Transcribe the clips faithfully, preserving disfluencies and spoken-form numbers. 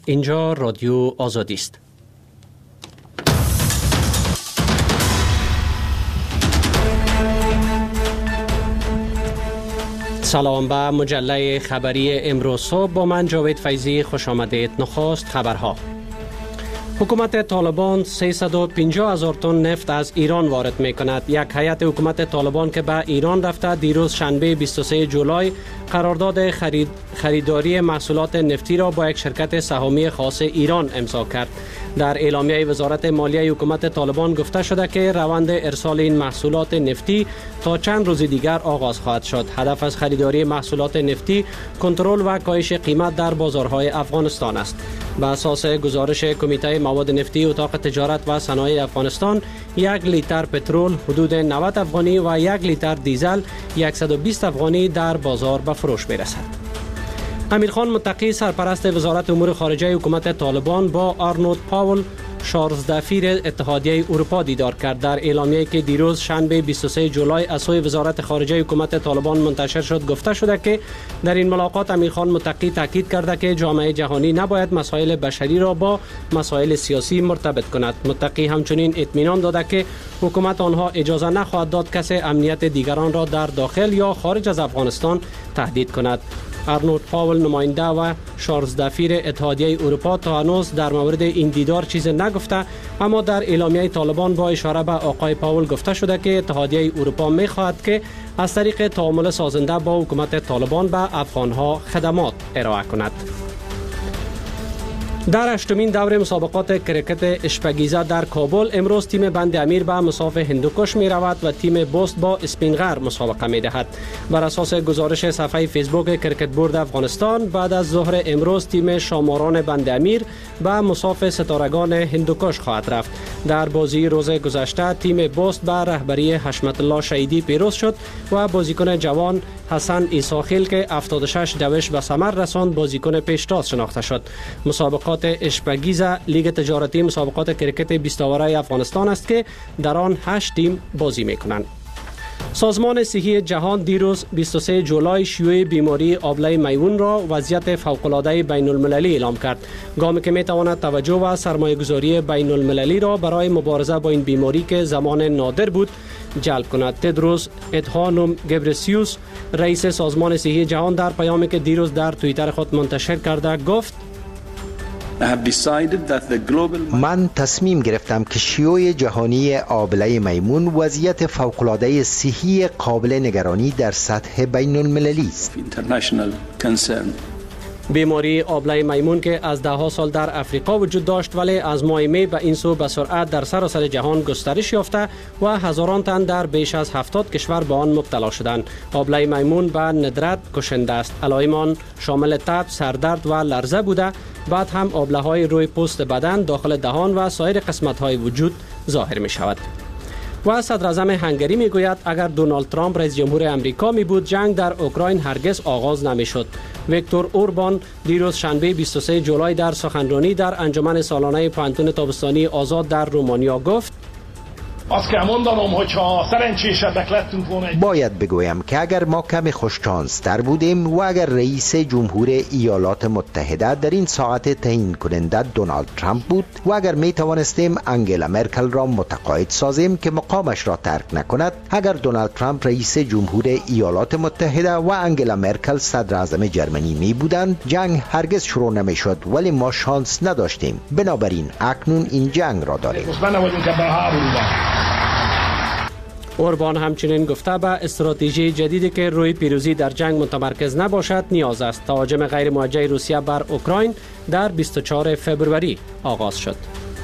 اینجا رادیو آزادی است. سلام به مجله خبری امروز صبح، با من جاوید فیضی خوش آمدید. نخست خبرها. حکومت طالبان سیصد و پنجاه هزار تن نفت از ایران وارد می کند. یک هیئت حکومت طالبان که به ایران رفته دیروز شنبه بیست و سوم جولای قرارداد خرید خریداری محصولات نفتی را با یک شرکت سهامی خاص ایران امضا کرد. در اعلامیه وزارت مالیه حکومت طالبان گفته شده که روند ارسال این محصولات نفتی تا چند روز دیگر آغاز خواهد شد. هدف از خریداری محصولات نفتی کنترل و کاهش قیمت در بازارهای افغانستان است. به اساس گزارش کمیته مواد نفتی اتاق تجارت و صنایع افغانستان، یک لیتر پترول حدود نود افغانی و یک لیتر دیزل صد و بیست افغانی در بازار به فروش می‌رسد. امیرخان متقی سرپرست وزارت امور خارجه حکومت طالبان با آرنولد پاول شارلزدفیر اتحادیه اروپا دیدار کرد. در اعلامیه‌ای که دیروز شنبه بیست و سوم جولای از سوی وزارت خارجه حکومت طالبان منتشر شد گفته شده که در این ملاقات امیرخان متقی تاکید کرده که جامعه جهانی نباید مسائل بشری را با مسائل سیاسی مرتبط کند. متقی همچنین اطمینان داده که حکومت آنها اجازه نخواهد داد کسی امنیت دیگران را در داخل یا خارج از افغانستان تهدید کند. آرنولد پاول نماینده و شارلزدفیر اتحادیه اروپا تا هنوز در مورد این دیدار چیزی نگفته، اما در اعلامیه طالبان با اشاره به آقای پاول گفته شده که اتحادیه اروپا می‌خواهد که از طریق تعامل سازنده با حکومت طالبان به افغانها خدمات ارائه کند. در هشتمین دور مسابقات کرکت اشپگیزه در کابل امروز تیم بند امیر به مصاف هندوکش می رود و تیم بست با اسپینغر مسابقه می دهد. بر اساس گزارش صفحه فیسبوک کرکت بورد افغانستان، بعد از ظهر امروز تیم شاماران بند امیر به مصاف ستارگان هندوکش خواهد رفت. در بازی روز گذشته تیم بست به رهبری حشمت الله شهیدی پیروز شد و بازیکن جوان حسن عیساخیل که هفتاد و شش دوش به ثمر رساند بازیکن پیشتاز شناخته شد. مسابقات اشپگیزه لیگ تجارتی مسابقات کرکت بیست آوره افغانستان است که در آن هشت تیم بازی می‌کنند. سازمان صحی جهان دیروز بیست و سوم جولای شیوع بیماری آبله میمون را وضعیت فوق‌العاده بین المللی اعلام کرد. گامی که می‌تواند توجه و سرمایه‌گذاری بین المللی را برای مبارزه با این بیماری که زمان نادر بود جلب کند. تدروس ادهانوم گبرسیوس رئیس سازمان صحی جهان در پیامی که دیروز در توییتر خود منتشر کرده گفت: من تصمیم گرفتم که شیوع جهانی آبله میمون وضعیت فوق‌العاده صحی قابل نگرانی در سطح بین المللی است. بیماری آبله میمون که از ده ها سال در افریقا وجود داشت ولی از ماه می به این سو به سرعت در سراسر جهان گسترش یافته و هزاران تن در بیش از هفتاد کشور به آن مبتلا شدند. آبله میمون به ندرت کشنده است. علائم شامل تب، سردرد و لرزه بوده. بعد هم آبله های روی پوست بدن، داخل دهان و سایر قسمت های وجود ظاهر می شود. و صدر اعظم هنگری می گوید اگر دونالد ترامپ رئیس جمهور امریکا می بود جنگ در اوکراین هرگز آغاز نمی شد. ویکتور اوربان دیروز شنبه بیست و سوم جولای در سخنرانی در انجمن سالانه پانتون تابستانی آزاد در رومانیا گفت: باید بگویم که اگر ما کمی خوششانس تر بودیم و اگر رئیس جمهور ایالات متحده در این ساعت تعیین کننده دونالد ترامپ بود و اگر می توانستیم انگلا مرکل را متقاعد سازیم که مقامش را ترک نکند، اگر دونالد ترامپ رئیس جمهور ایالات متحده و انگلا مرکل صدر اعظم جرمنی می بودند، جنگ هرگز شروع نمی شد، ولی ما شانس نداشتیم. بنابراین اکنون این جنگ را داریم. اوربان همچنین گفته به استراتژی جدیدی که روی پیروزی در جنگ متمرکز نباشد نیاز است. تهاجم غیر موجه روسیه بر اوکراین در بیست و چهارم فوریه آغاز شد.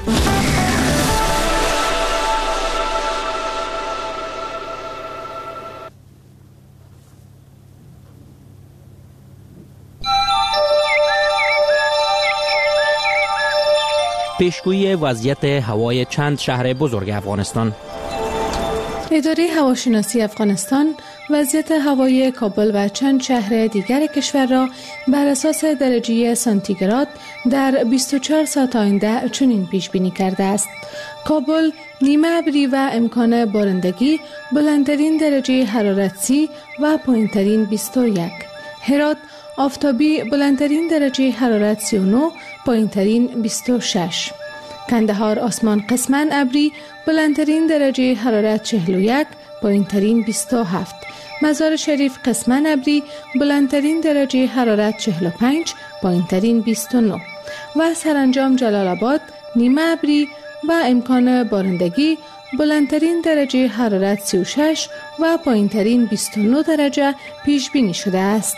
پیشگویی وضعیت هوای چند شهر بزرگ افغانستان. اداره هواشناسی افغانستان وضعیت هوایی کابل و چند شهر دیگر کشور را بر اساس درجه سانتیگراد در بیست و چهار ساعت آینده چنین پیش بینی کرده است: کابل نیمه ابری و امکان بارندگی، بلندترین درجه حرارت سی و پایینترین بیست و یک. هرات آفتابی بلندترین درجه حرارت سی و نه، پایینترین بیست و شش. کندهار آسمان قسماً ابری، بلندترین درجه حرارت چهل و یک، پایینترین بیست و هفت. مزار شریف قسماً ابری، بلندترین درجه حرارت چهل و پنج، پایینترین بیست و نه. و سرانجام جلال آباد نیمه ابری و امکان بارندگی، بلندترین درجه حرارت سی و شش و پایینترین بیست و نه درجه پیش بینی شده است.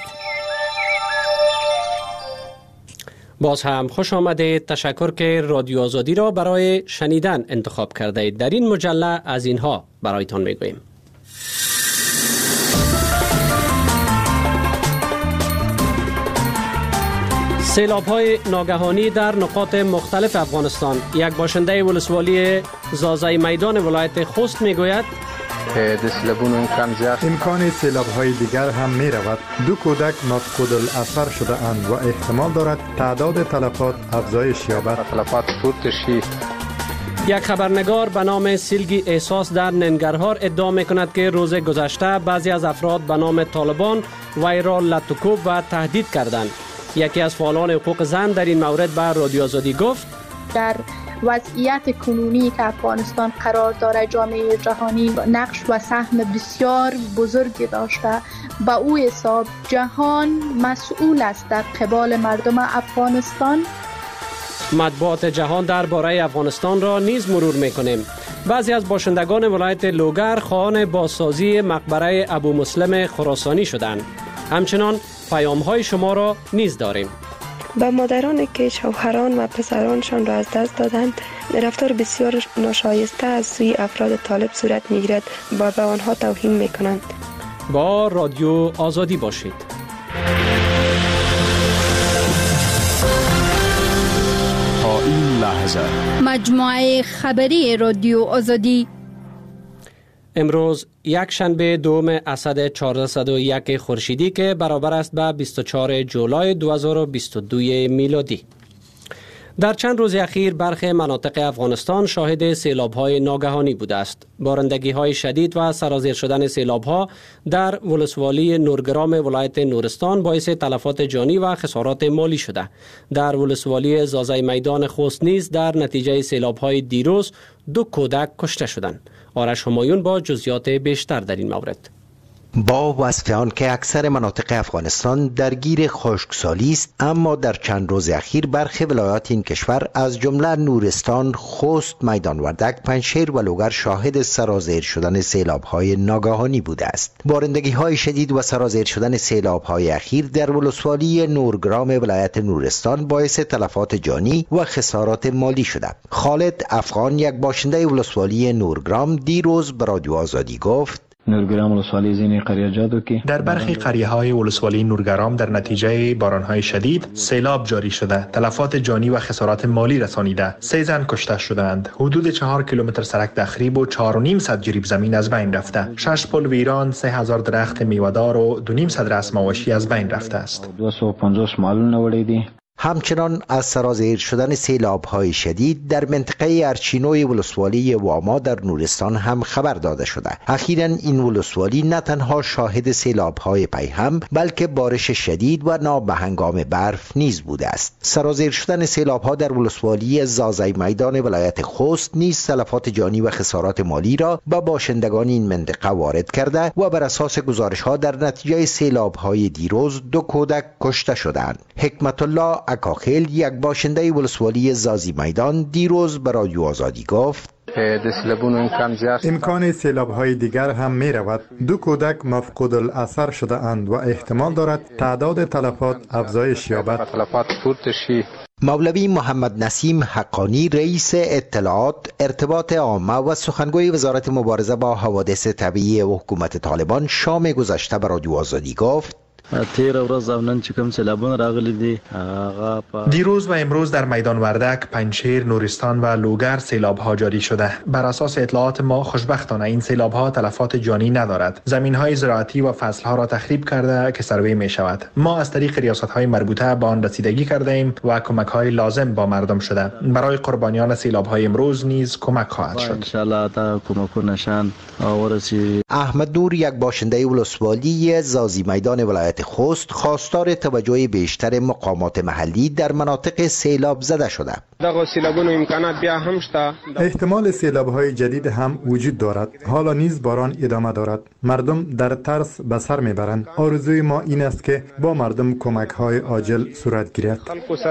باز هم خوش آمدید. تشکر که رادیو آزادی را برای شنیدن انتخاب کرده اید. در این مجله از اینها برایتان میگوییم. سیلاب‌های ناگهانی در نقاط مختلف افغانستان. یک باشنده ولسوالی زازای میدان ولایت خوست میگوید امکان سیلاب‌های دیگر هم می رود. دو کودک مفقود الاثر شده اند و احتمال دارد تعداد تلفات افزایش یابد. یک خبرنگار به نام سیلگی احساس در ننگرهار ادعا می کند که روز گذشته بعضی از افراد به نام طالبان وی را لطوکوب و تهدید کردند. یکی از فعالان حقوق زن در این مورد به رادیو آزادی گفت در وضعیت کنونی که افغانستان قرار داره جامعه جهانی نقش و سهم بسیار بزرگی داشته. با او حساب جهان مسئول است در قبال مردم افغانستان. مطبوعات جهان درباره افغانستان را نیز مرور می‌کنیم. بعضی از باشندگان ولایت لوگر خواهان بازسازی مقبره ابو مسلم خراسانی شدند. همچنان پیام‌های شما را نیز داریم. به مادرانی که شوهران و پسرانشان را از دست دادند، رفتار بسیار ناشایسته از سوی افراد طالب صورت می‌گیرد و به آنها توهین می‌کنند. با رادیو آزادی باشید. تا این لحظه مجموعه خبری رادیو آزادی. امروز یک شنبه دوم اسد چهارصد و یک خورشیدی که برابر است به بیست و چهارم جولای دو هزار و بیست و دو میلادی. در چند روز اخیر برخی مناطق افغانستان شاهد سیلاب‌های ناگهانی بوده است. بارندگی‌های شدید و سرازیر شدن سیلاب‌ها در ولسوالی نورگرام ولایت نورستان باعث تلفات جانی و خسارات مالی شده. در ولسوالی زازای میدان خوست نیز در نتیجه سیلاب‌های دیروز دو کودک کشته شدند. آرش همایون با جزئیات بیشتر در این مورد. با وصف آن که اکثر مناطق افغانستان درگیر خشکسالی است، اما در چند روز اخیر برخی ولایات این کشور از جمله نورستان، خوست، میدان وردک، پنجشیر و لوگر شاهد سرازیر شدن سیلاب‌های ناگهانی بوده است. بارندگی‌های شدید و سرازیر شدن سیلاب‌های اخیر در ولسوالی نورگرام ولایت نورستان باعث تلفات جانی و خسارات مالی شده. خالد افغان، یک باشنده ولسوالی نورگرام، دیروز به رادیو آزادی گفت نورگرام ولسوالی زینی قریه جادو که در برخی قریه های ولسوالی نورگرام در نتیجه باران های شدید سیلاب جاری شده، تلفات جانی و خسارات مالی رسانیده. سه زن کشته شدند. حدود چهار کیلومتر سرک تخریب و چهار و نیم صد جریب زمین از بین رفته. شش پل ویران، سه هزار درخت میوه‌دار و دو نیم صد رأس مواشی از بین رفته است. دویست و پنجاه معلول نوریدی. همچنان از سرازیر شدن سیلاب‌های شدید در منطقه ارچینوی ولسوالی واما در نورستان هم خبر داده شده. اخیراً این ولسوالی نه تنها شاهد سیلاب‌های پیهم بلکه بارش شدید و نابهنگام برف نیز بوده است. سرازیر شدن سیلاب‌ها در ولسوالی زازای میدان ولایت خوست نیز تلفات جانی و خسارات مالی را به باشندگان این منطقه وارد کرده و بر اساس گزارش‌ها در نتیجه سیلاب‌های دیروز دو کودک کشته شدند. حکمت الله اکاخیل، یک باشنده ولسوالی زازی میدان، دیروز به رادیو آزادی گفت امکان سیلاب‌های دیگر هم می رود. دو کودک مفقود الاثر شده اند و احتمال دارد تعداد تلفات افزایش یابد. مولوی محمد نسیم حقانی، رئیس اطلاعات، ارتباط عامه و سخنگوی وزارت مبارزه با حوادث طبیعی و حکومت طالبان شام گذشته به رادیو آزادی گفت تیر ورځ او نن چې کوم سیلابونه راغلي دي دیروز و امروز در میدان وردک، پنجشیر، نورستان و لوگر سیلاب ها جاری شده. بر اساس اطلاعات ما خوشبختانه این سیلاب ها تلفات جانی ندارد. زمین های زراعتی و فصل ها را تخریب کرده که سروی می شود. ما از طریق ریاست های مربوطه به آن رسیدگی کرده ایم و کمک های لازم با مردم شده. برای قربانیان سیلاب های امروز نیز کمک خواهد شد. ان شاء الله تا کمکونه نشان ورسی. احمد نور، یک باشنده ولسوالی زازی میدان ولایت ولایت خوست خواستار توجه بیشتر مقامات محلی در مناطق سیلاب زده شده. احتمال سیلاب‌های جدید هم وجود دارد. حالا نیز باران ادامه دارد. مردم در ترس به سر میبرند. آرزوی ما این است که با مردم کمک‌های عاجل صورت گیرد.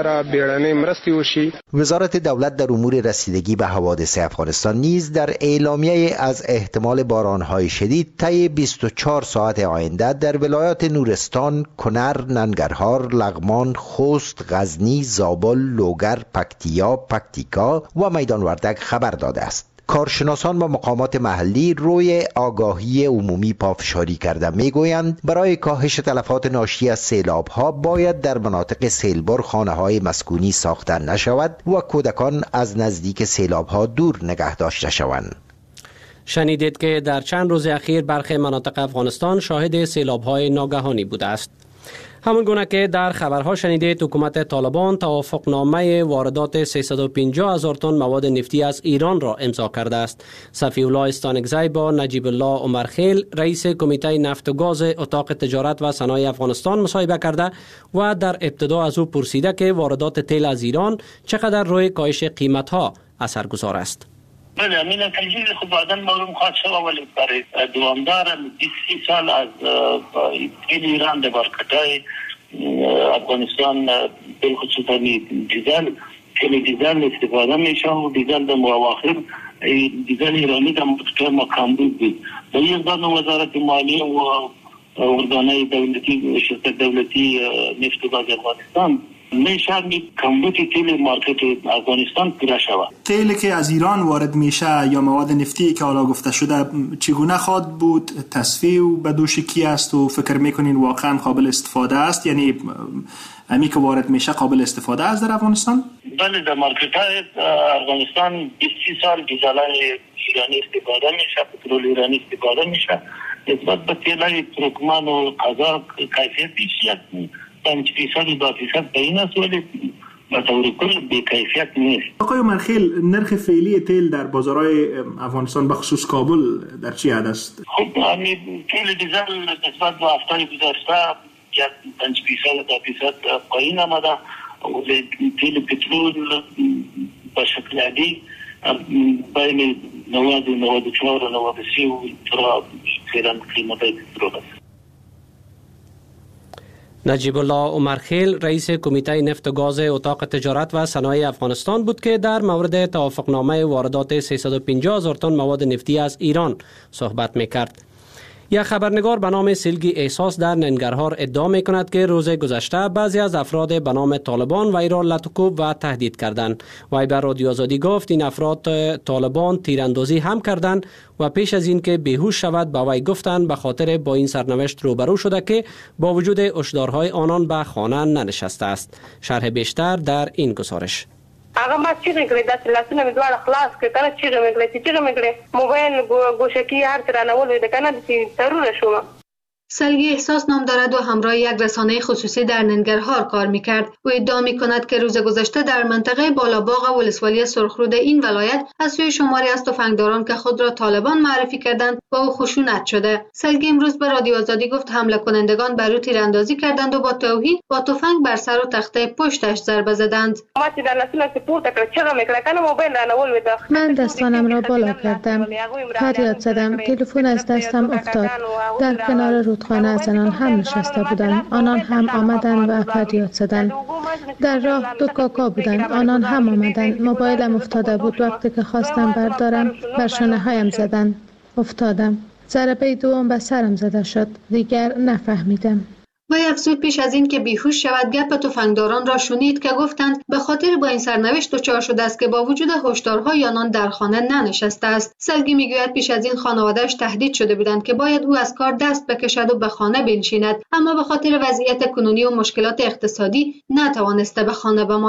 وزارت دولت در امور رسیدگی به حوادث افغانستان نیز در اعلامیه از احتمال باران‌های شدید طی بیست و چهار ساعت آینده در ولایات نورستان، کنر، ننگرهار، لغمان، خوست، غزنی، زابل، لوگر، پکتیا، پکتیکا و میدان وردک خبر داده است. کارشناسان و مقامات محلی روی آگاهی عمومی پافشاری کرده میگویند برای کاهش تلفات ناشی از سیلاب ها باید در مناطق سیلبر خانه های مسکونی ساخته نشود و کودکان از نزدیک سیلاب ها دور نگه داشته شوند. شنیدید که در چند روز اخیر برخی مناطق افغانستان شاهد سیلاب های ناگهانی بوده است. همون گونه که در خبرها شنیدید، حکومت طالبان توافقنامه واردات سیصد و پنجاه هزار تن مواد نفتی از ایران را امضا کرده است. صفی الله استانکزی با نجیب الله عمرخیل رئیس کمیته نفت و گاز اتاق تجارت و صنایع افغانستان مصاحبه کرده و در ابتدا از او پرسیده که واردات تیل از ایران چقدر روی کاهش قیمت‌ها اثرگذار است. بله، امین تجهیز خود بعداً معلوم خواهد شد، ولی برای دوامدار بیست سال از تیل ایران در مارکت‌های افغانستان بالخصوص دیزل تیل دیزل استفاده میشه و دیزل در مواخر دیزل ایرانی در مارکت‌های ما کمبود بود. به این اقدام وزارت مالیه و ارگان‌های دولتی شرکت دولتی نفت و گاز افغانستان میشه کمبود تیل مارکت افغانستان پوره شود. تیلی که از ایران وارد میشه یا مواد نفتی که حالا گفته شده چگونه خواهد بود؟ تصفیه و به دوش کی است و فکر میکنین واقعا قابل استفاده است؟ یعنی امی که وارد میشه قابل استفاده است در افغانستان؟ بله، در مارکت های افغانستان بیست سال دیزل ایرانی استفاده میشه، پترول ایرانی استفاده میشه. نسبت به تیل های ترکمن و قزاق کیفیت بیشتر پنج فیصد و دو فیصد به این است، ولی به طور کل بی کیفیت نیست. آقای عمرخیل، نرخ فعلی تیل در بازارهای افغانستان بخصوص کابل در چی حد است؟ خب همین تیل دیزل نسبت به هفته گذشته یک پنج فیصد دو فیصد پایین آمده و تیل پترول به شکل عادی بین نود و نود و چهار و نود و سه و ترا فعلا قیمت پترول است. نجیب الله عمرخیل رئیس کمیته نفت و گاز اتاق تجارت و صنایع افغانستان بود که در مورد توافقنامه واردات سیصد و پنجاه هزار تن مواد نفتی از ایران صحبت میکرد. یک خبرنگار به نام سیلگی احساس در ننگرهار ادعا می کند که روز گذشته بعضی از افراد به نام طالبان وی را لطکوب و تهدید کردند. وی به رادیو آزادی گفت این افراد طالبان تیراندازی هم کردند و پیش از این که بیهوش شود به وی گفتند به خاطر با این سرنوشت روبرو شده که با وجود هشدارهای آنان به خانه ننشسته است. شرح بیشتر در این گزارش. هغه ما چیغې کړې داسې لاسونه مې دواړه خلاص کړې کنه چیغې مې کړې چې چیغې مې کړې موبایل گوشکی هر څه رانولو د کنه چې ترونه شوم. سلگی احساس نام دارد و همراه یک رسانه خصوصی در ننگرهار کار میکرد. او ادعا میکند که روز گذشته در منطقه بالاباغ ولسوالی سرخرود این ولایت از سوی شماری از تفنگداران که خود را طالبان معرفی کردند با او خشونت شده. سلگی امروز به رادیو آزادی گفت حمله کنندگان بر او تیراندازی کردند و با توهین با تفنگ بر سر و تخته پشتش ضربه زدند. من دستانم را بالا کردم، فریاد زدم، تلفن از دستم افتاد. در کنار رودخانه از آنان هم نشسته بودند، آنان هم آمدند و فریاد زدند. در راه دو کاکا بودند، آنان هم آمدند. موبایلم افتاده بود، وقتی که خواستم بردارم بر شانه هایم زدند، افتادم. ضربه دوم به سرم زده شد، دیگر نفهمیدم. وی افزود پیش از این که بیهوش شود گپ تفنگداران را شنید که گفتند به خاطر با این سرنوشت دچار شده است که با وجود هشدارهای آنان در خانه ننشسته است. سلگی میگوید پیش از این خانواده‌اش تهدید شده بودند که باید او از کار دست بکشد و به خانه بنشیند، اما به خاطر وضعیت کنونی و مشکلات اقتصادی نتوانسته به خانه بماند.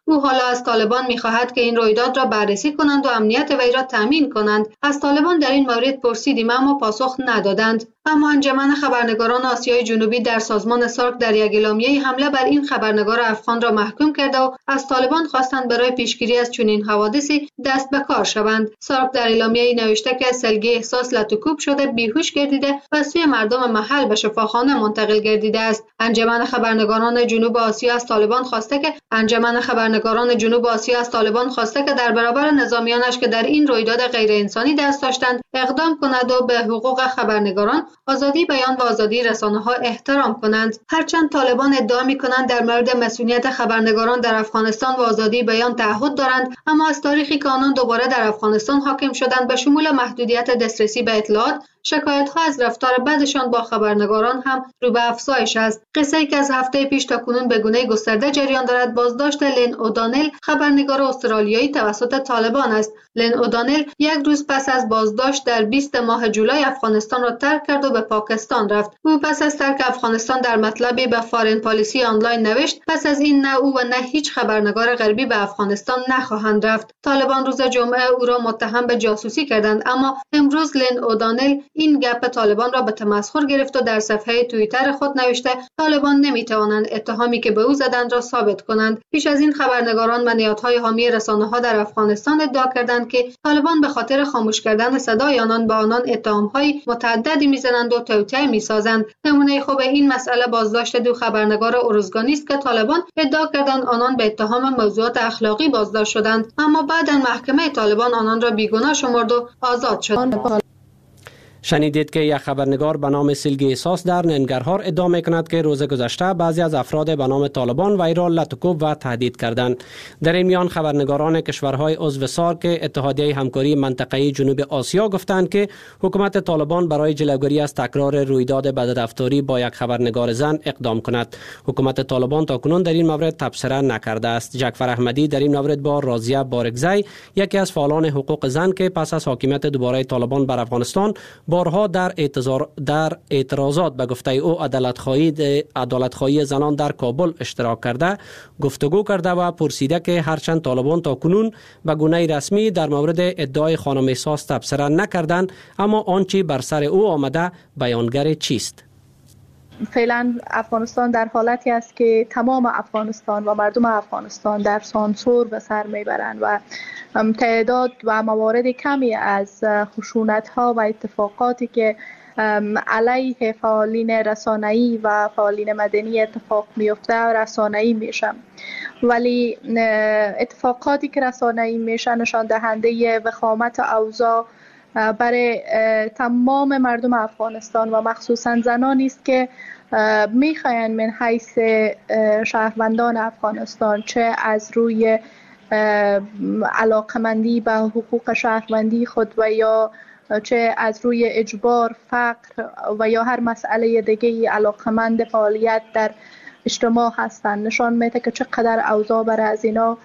او حالا از طالبان می‌خواهد که این رویداد را بررسی کنند و امنیت وی را تامین کنند. از طالبان در این مورد پرسیدیم اما پاسخ ندادند. اما انجمن خبرنگاران آسیای جنوبی در سازمان سارک در یک اعلامیه حمله بر این خبرنگار افغان را محکوم کرده و از طالبان خواستند برای پیشگیری از چنین حوادثی دست به کار شوند. سارک در اعلامیه نوشته که سلگی احساس لطوکوب شده، بیهوش گردیده و سوی مردم محل به شفاخانه منتقل گردیده است. انجمن خبرنگاران جنوب آسیا از طالبان خواسته که انجمن خبرنگاران جنوب آسیا از طالبان خواسته که در برابر نظامیانش که در این رویداد غیر انسانی دست داشتند اقدام کند و به حقوق خبرنگاران، آزادی بیان و آزادی رسانه‌ها احترام کنند. هرچند طالبان ادعا می‌کنند در مورد مسئولیت خبرنگاران در افغانستان و آزادی بیان تعهد دارند، اما از تاریخی که آنان دوباره در افغانستان حاکم شدند به شمول محدودیت دسترسی به اطلاعات، شکایت‌ها از رفتار بدشان با خبرنگاران هم رو به افزایش است. قصه‌ای که از هفته پیش تا کنون به گونه گسترده جریان دارد بازداشت لن اودانل، خبرنگار استرالیایی توسط طالبان است. لن اودانل یک روز پس از بازداشت در بیست ماه جولای افغانستان را ترک کرد و به پاکستان رفت. او پس از ترک افغانستان در مطلبی به فارن پالیسی آنلاین نوشت: پس از این نه او و نه هیچ خبرنگار غربی به افغانستان نخواهند رفت. طالبان روز جمعه او را متهم به جاسوسی کردند، اما امروز لن اودانل این گپ طالبان را به تمسخر گرفت و در صفحه توییتر خود نوشته طالبان نمیتوانند اتهامی که به او زدند را ثابت کنند. پیش از این خبرنگاران و نهادهای حامی رسانه‌ها در افغانستان ادعا کردند که طالبان به خاطر خاموش کردن صدای آنان به آنان اتهام‌های متعددی میزنند و توطئه میسازند. نمونه خوب این مسئله بازداشت دو خبرنگار ارزگانی است که طالبان ادعا کردند آنان به اتهام موضوعات اخلاقی بازداشت شدند، اما بعدا محکمه طالبان آنان را بیگناه شمرد و آزاد شدند. شنیدید که یک خبرنگار به نام سلگی احساس در ننگرهار ادعا میکند که روز گذشته بعضی از افراد به نام طالبان وی را لطوکوب و تهدید کردند. در این میان خبرنگاران کشورهای عضو سارک اتحادیه همکاری منطقه‌ای جنوب آسیا گفتند که حکومت طالبان برای جلوگیری از تکرار رویداد بدرفتاری با یک خبرنگار زن اقدام کند. حکومت طالبان تاکنون در این مورد تبصره نکرده است. جعفر احمدی در این مورد با رازیه بارگزی، یکی از فعالان حقوق زن که پس از حاکمیت دوباره طالبان بر افغانستان بارها در اعتراض در اعتراضات به گفته او عدالت‌خواهی عدالت‌خواهی زنان در کابل اشتراک کرده، گفتگو کرده و پرسیده که هرچند طالبان تا کنون به گونه رسمی در مورد ادعای خانم احساس تبصره نکردند، اما آنچه بر سر او آمده بیانگر چیست؟ فعلا افغانستان در حالتی است که تمام افغانستان و مردم افغانستان در سانسور به سر میبرند و تعداد و موارد کمی از خشونت‌ها و اتفاقاتی که علیه فعالین رسانه‌ای و فعالین مدنی اتفاق میفته رسانه‌ای میشن، ولی اتفاقاتی که رسانه‌ای میشن نشان دهنده وخامت اوضاع برای تمام مردم افغانستان و مخصوصا زنانی است که میخواین من حیث شهروندان افغانستان چه از روی علاقمندی به حقوق شهروندی خود و یا چه از روی اجبار، فقر و یا هر مسئله دیگه علاقمند فعالیت در اجتماع هستند، نشان میده که چقدر اوضاع برای از اینا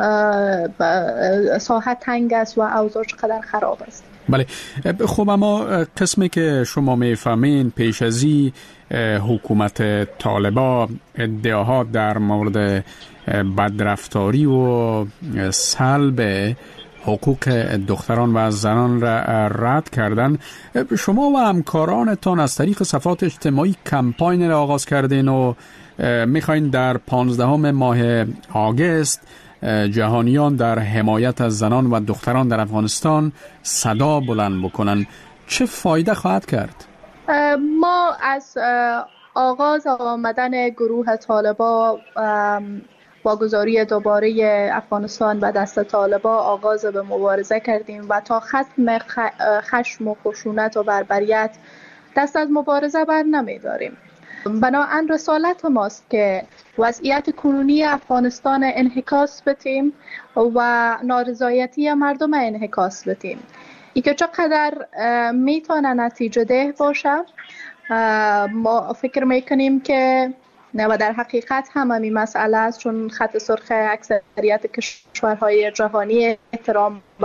ساحه تنگ است و اوضاع چقدر خراب است. بله، خب اما قسمی که شما میفهمین پیش ازی حکومت طالبا ادعاها در مورد بدرفتاری و سلب حقوق دختران و زنان را رد کردن. شما و همکارانتان از طریق صفحات اجتماعی کمپاین را آغاز کردین و میخواین در پانزدهم ماه آگوست جهانیان در حمایت از زنان و دختران در افغانستان صدا بلند بکنن. چه فایده خواهد کرد؟ ما از آغاز آمدن گروه طالبا واگذاری دوباره افغانستان به دست طالبا آغاز به مبارزه کردیم و تا ختم خشم و خشونت و بربریت دست از مبارزه بر نمیداریم. بنابراین رسالت ماست که وضعیت کنونی افغانستان انعکاس بدیم و نارضایتی مردم انعکاس بدیم. ای که چقدر میتونه نتیجه ده باشه، ما فکر میکنیم که و در حقیقت هم همین مسئله است، چون خط سرخ اکثریت کشورهای جهانی احترام به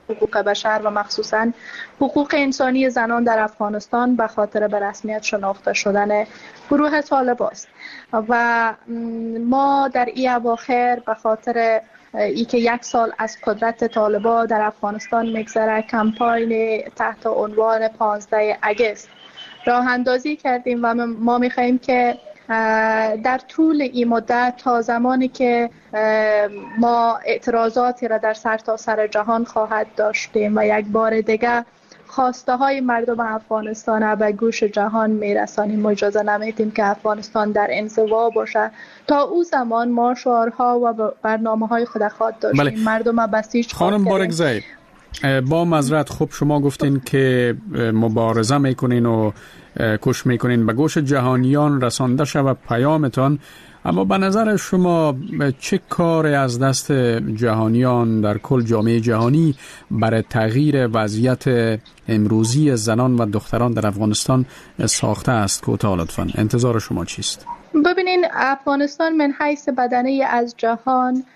حقوق بشر و مخصوصاً حقوق انسانی زنان در افغانستان به خاطر به رسمیت شناخته شدن گروه طالب است. و ما در این اواخر به خاطر ای که یک سال از قدرت طالبان در افغانستان میگذره، کمپاین تحت عنوان پانزده اگست راه اندازی کردیم و ما میخواییم که در طول این مدت تا زمانی که ما اعتراضاتی را در سرتاسر سر جهان خواهد داشتیم و یک بار دیگه خواسته های مردم افغانستان به گوش جهان میرسانیم، ما اجازه نمیدیم که افغانستان در انزوا باشه. تا او زمان ما شعارها و برنامه های خود خواهد داشتیم. بله. مردم بسیج خانم بارگزی، با معذرت خوب شما گفتین که مبارزه میکنین و کوشش میکنین به گوش جهانیان رسانده شود پیامتان، اما به نظر شما چه کاری از دست جهانیان در کل جامعه جهانی برای تغییر وضعیت امروزی زنان و دختران در افغانستان ساخته است؟ کوتاه لطفاً، انتظار شما چیست؟ ببینین، افغانستان من حیث بدنه از جهان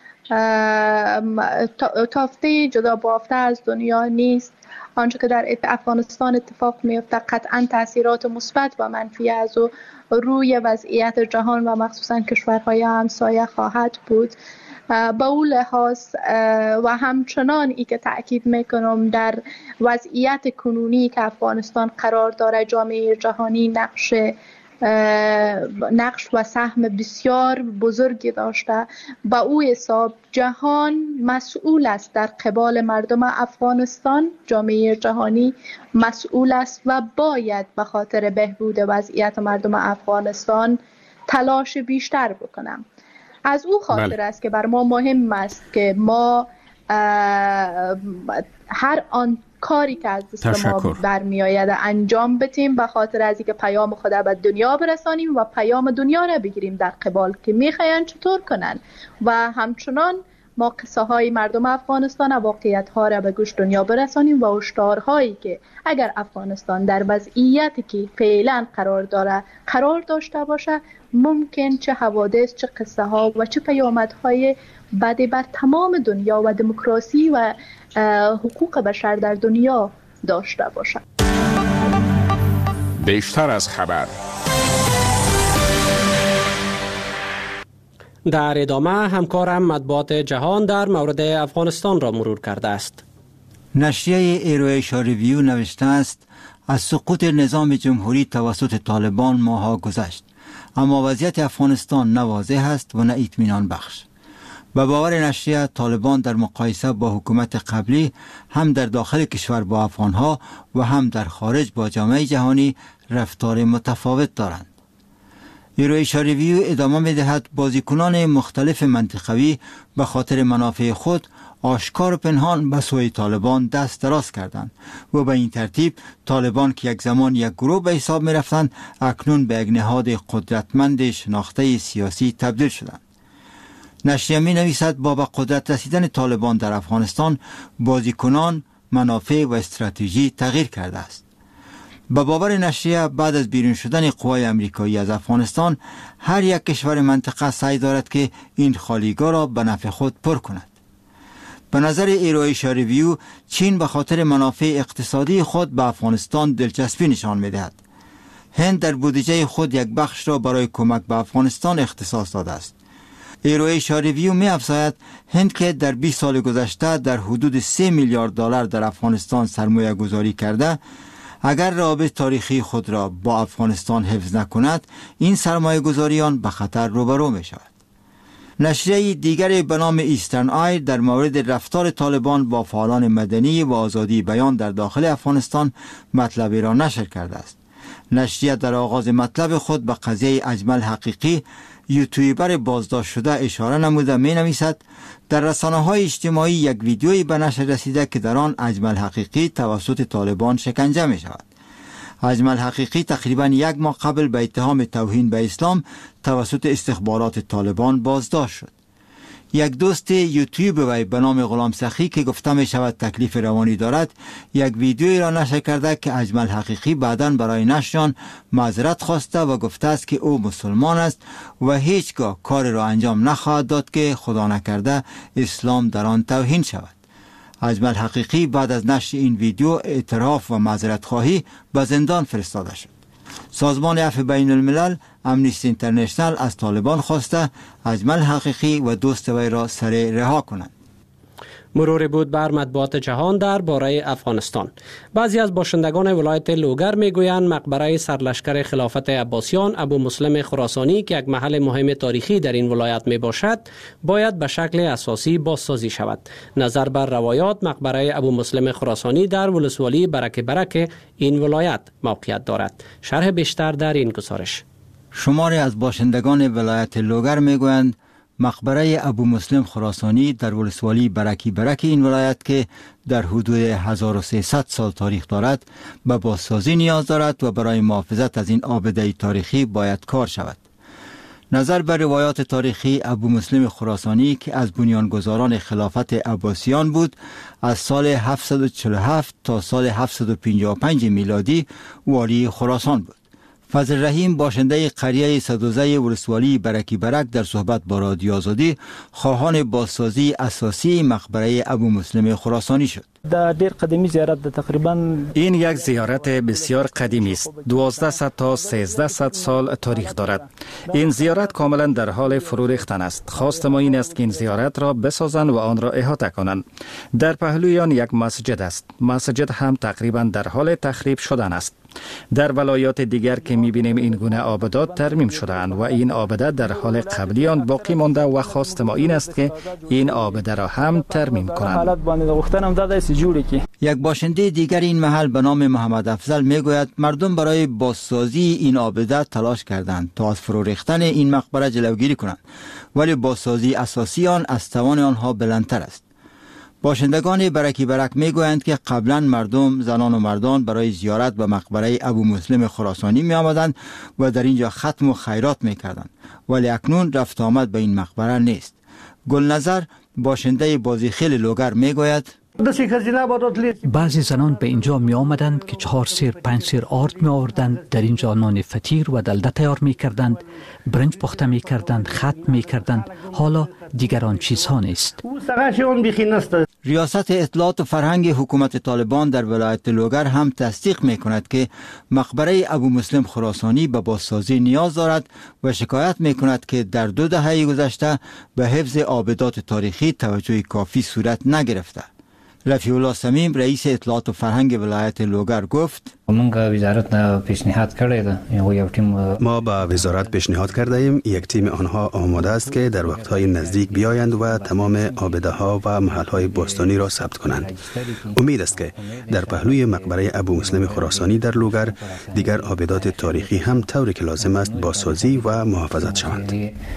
تافته جدا بافته از دنیا نیست. آنچه که در افغانستان اتفاق میفته قطعا تاثیرات مثبت و منفی از و روی وضعیت جهان و مخصوصا کشورهای همسایه خواهد بود. به اون لحاظ و همچنان ای که تأکید میکنم در وضعیت کنونی که افغانستان قرار داره، جامعه جهانی نقش نقش و سهم بسیار بزرگی داشته. با او حساب جهان مسئول است در قبال مردم افغانستان، جامعه جهانی مسئول است و باید به خاطر بهبود وضعیت مردم افغانستان تلاش بیشتر بکنم. از او خاطر بله. است که بر ما مهم است که ما هر آن کاری که از دست ما برمی آید انجام بدیم به خاطر از اینکه پیام خدا به دنیا برسانیم و پیام دنیا را بگیریم در قبال که میخواین چطور کنن و همچنان ما قصه های مردم افغانستان و واقعیت ها را به گوش دنیا برسانیم و هشدارهایی که اگر افغانستان در وضعیتی که فعلا قرار داره قرار داشته باشه، ممکن چه حوادث، چه قصه ها و چه پیامدهای بدی بر تمام دنیا و دموکراسی و حقوق بشر در دنیا داشته باشه. بیشتر از خبر. در ادامه همکارم مطبوعات جهان در مورد افغانستان را مرور کرده است. نشریه ایرویشا ریویو نوشته است از سقوط نظام جمهوری توسط طالبان ماها گذشت، اما وضعیت افغانستان نه واضح است و نه اطمینان بخش. به باور نشریه، طالبان در مقایسه با حکومت قبلی هم در داخل کشور با افغانها و هم در خارج با جامعه جهانی رفتار متفاوت دارند. ایرویشا ریویو ادامه می دهد بازیکنان مختلف منطقوی به خاطر منافع خود آشکار و پنهان به سوی طالبان دست دراز کردند و به این ترتیب طالبان که یک زمان یک گروه به حساب می رفتند اکنون به یک نهاد قدرتمند شناخته سیاسی تبدیل شدند. نشریه می نویسد با به قدرت رسیدن طالبان در افغانستان بازیکنان، منافع و استراتژی تغییر کرده است. به باور نشریه بعد از بیرون شدن قوای امریکایی از افغانستان هر یک کشور منطقه سعی دارد که این خالیگاه را به نفع خود پر کند. به نظر ایرویشا ریویو چین به خاطر منافع اقتصادی خود به افغانستان دلچسپی نشان می دهد. هند در بودجه خود یک بخش را برای کمک به افغانستان اختصاص داده است. ایرویشا ریویو می افزاید هند که در بیست سال گذشته در حدود سه میلیارد دلار در افغانستان سرمایه گذاری کرده، اگر روابط تاریخی خود را با افغانستان حفظ نکند این سرمایه گذاریان به خطر روبرو می شود. نشریه دیگری به نام ایسترن آی در مورد رفتار طالبان با فعالان مدنی و آزادی بیان در داخل افغانستان مطلبی را نشر کرده است. نشریه در آغاز مطلب خود به قضیه اجمل حقیقی، یوتیوبر بازداشت شده اشاره نموده می نویسد در رسانه‌های اجتماعی یک ویدیویی به نشر رسیده که در آن اجمل حقیقی توسط طالبان شکنجه می شود. اجمل حقیقی تقریبا یک ماه قبل به اتهام توهین به اسلام توسط استخبارات طالبان بازداشت شد. یک دوست یوتیوب وی به نام غلام سخی که گفته می شود تکلیف روانی دارد یک ویدیویی را نشر کرده که اجمل حقیقی بعداً برای نشر معذرت خواسته و گفته است که او مسلمان است و هیچگاه کار را انجام نخواهد داد که خدا نکرده اسلام در آن توهین شود. اجمل حقیقی بعد از نشر این ویدیو اعتراف و معذرت خواهی به زندان فرستاده شد. سازمان عفو بین الملل امنیستی اینترنشنال از طالبان خواسته اجمل حقیقی و دوست وی را سریع رها کنند. مروری بود بر مطبوعات جهان در باره افغانستان. بعضی از باشندگان ولایت لوگر میگویند مقبره سرلشکر خلافت عباسیان ابو مسلم خراسانی که یک محل مهم تاریخی در این ولایت می باشد باید به شکل اساسی بازسازی شود. نظر بر روایات مقبره ابو مسلم خراسانی در ولسوالی برک برک این ولایت موقعیت دارد. شرح بیشتر در این گزارش. شماری از باشندگان ولایت لوگر میگویند مقبره ابو مسلم خراسانی در ولسوالی برکی برک این ولایت که در حدود هزار و سیصد سال تاریخ دارد به بازسازی نیاز دارد و برای محافظت از این آبده تاریخی باید کار شود. نظر بر روایات تاریخی ابو مسلم خراسانی که از بنیانگذاران خلافت عباسیان بود، از سال هفتصد و چهل و هفت تا سال هفتصد و پنجاه و پنج میلادی والی خراسان بود. فضل رحیم باشنده قریه صدوزه ولسوالی برکی برک در صحبت با رادیو آزادی خواهان بازسازی اساسی مقبره ابو مسلم خراسانی شد. در دیر قدیمی زیارت ده تقریبا این یک زیارت بسیار قدیمی است. دوازده صد تا سیزده صد سال تاریخ دارد. این زیارت کاملا در حال فرو ریختن است. خواست ما این است که این زیارت را بسازند و آن را احاطه کنند. در پهلوی آن یک مسجد است. مسجد هم تقریبا در حال تخریب شدن است. در ولایات دیگر که می‌بینیم این گونه آبدات ترمیم شده‌اند و این آبده در حال قبلی آن باقی مانده و خواست ما این است که این آبده را هم ترمیم کنند. یک باشنده دیگر این محل به نام محمد افضل میگوید مردم برای بازسازی این آبده تلاش کردند تا از فرو ریختن این مقبره جلوگیری کنند، ولی بازسازی اساسی آن از توان آنها بلندتر است. باشندگان برکی برک میگویند که قبلا مردم زنان و مردان برای زیارت به مقبره ابو مسلم خراسانی می آمدند و در اینجا ختم و خیرات می کردند، ولی اکنون رفت آمد به این مقبره نیست. گلنظر باشنده بازیخیل لوگر میگوید بعضی زنان به اینجا می آمدند که چهار سیر پنج سیر آرد می آوردند، در اینجا نان فطیر و دلده تیار می کردند، برنج پخته می کردند، خط می کردند. حالا دیگر آن چیزها نیست. ریاست اطلاعات و فرهنگ حکومت طالبان در ولایت لوگر هم تصدیق می کند که مقبره ابو مسلم خراسانی به بازسازی نیاز دارد و شکایت می کند که در دو دهه گذشته به حفظ آبدات تاریخی توجه کافی صورت نگرفته. رفیع الله صمیم رئیس اطلاعات و فرهنگ ولایت لوگر گفت ما با وزارت پیشنهاد کرده ایم یک تیم آنها آماده است که در وقتهای نزدیک بیایند و تمام آبده ها و محل های باستانی را ثبت کنند. امید است که در پهلوی مقبره ابو مسلم خراسانی در لوگر دیگر آبدات تاریخی هم طوری که لازم است بازسازی و محافظت شوند.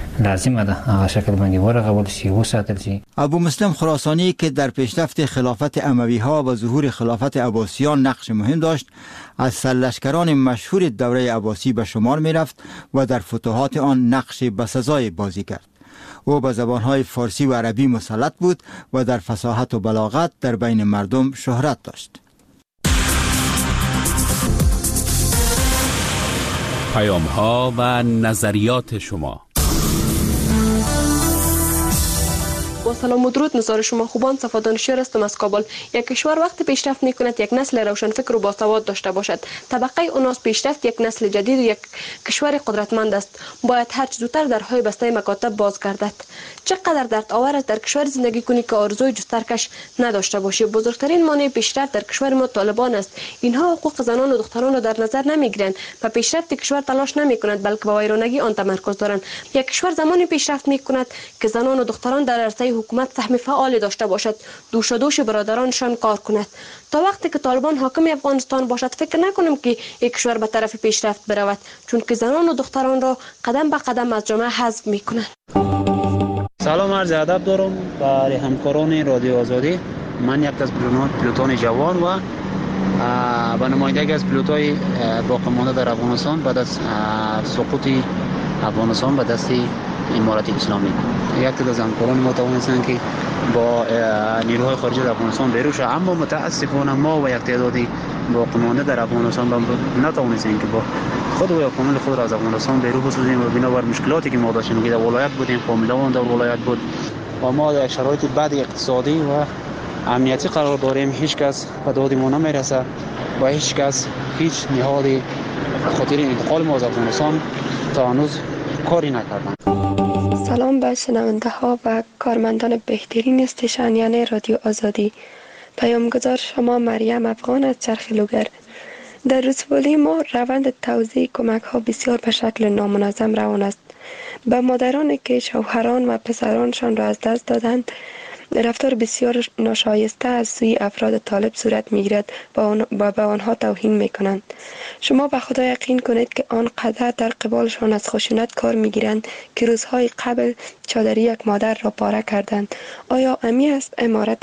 ابو مسلم خراسانی که در پیشرفت خلافت اموی ها و ظهور خلافت عباسیان نقش مهم داشت، از سرلشکران مشهور دوره عباسی به شمار می رفت و در فتوحات آن نقش بسزای بازی کرد. او به زبانهای فارسی و عربی مسلط بود و در فصاحت و بلاغت در بین مردم شهرت داشت. پیام ها و نظریات شما. با سلام و درود، نظار شما خوبان. صفادان شیر هستم از کابل. یک کشور وقتی پیشرفت میکند یک نسل روشنفکر و باسواد داشته باشد. طبقه اوناس پیشرفت یک نسل جدید و یک کشور قدرتمند است. باید هر چه زودتر درهای بسته مکاتب باز گردد. چقدر درد آور است در کشور زندگی کنی که آرزوی جسترکش نداشته باشی. بزرگترین مانع پیشرفت در کشور ما طالبان است. اینها حقوق زنان و دختران را در نظر نمیگیرند و پیشرفت کشور تلاش نمیکنند، بلکه به ویرانگی آن تمرکز دارند. یک کشور زمانی پیشرفت میکند که زنان و دختران در عرصه حکومت سهم فعال داشته باشد، دوش و دوش برادرانشان کار کند. تا وقتی که طالبان حاکم افغانستان باشد فکر نکنم که یک کشور به طرف پیشرفت برود، چون که زنان و دختران را قدم به قدم از جامعه حذف میکنند. سلام عرض ادب دارم برای همکاران رادیو آزادی. من یک از پیلوتان جوان و به نمایندگی از پیلوتای باقی مانده در افغانستان بعد از سقوط افغانستان به دست امارات اسلامی، یک تعداد از همکاران ما توانستند که با نیروهای خارجی در افغانستان بیرون شوند، اما متاسفانه ما و یک تعدادی باقی مانده در افغانستان نتوانستیم که با خود و کامل خود را از افغانستان بیرون بسازیم و بنابر مشکلاتی که ما داشتیم که در ولایت بودیم، فامیلمون در ولایت بود و ما در شرایط بد اقتصادی و امنیتی قرار داریم، هیچ کس به داد ما نمیرسه و هیچ کس هیچ نهاد خاطر انتقال ما از افغانستان تا هنوز کاری نکردند. سلام به شنونده ها و کارمندان بهترین استیشن یعنی رادیو آزادی. پیامگذار شما مریم افغان از چرخ لوگر. در ولسوالی ما روند توزیع کمک ها بسیار به شکل نامنظم روان است. به مادرانی که شوهران و پسرانشان را از دست دادند رفتار بسیار ناشایسته از سوی افراد طالب صورت میگیرد و به آنها توهین میکنند. شما به خدا یقین کنید که آنقدر در قبالشان از خشونت کار میگیرند که روزهای قبل چادری یک مادر را پاره کردند. آیا امی است امارت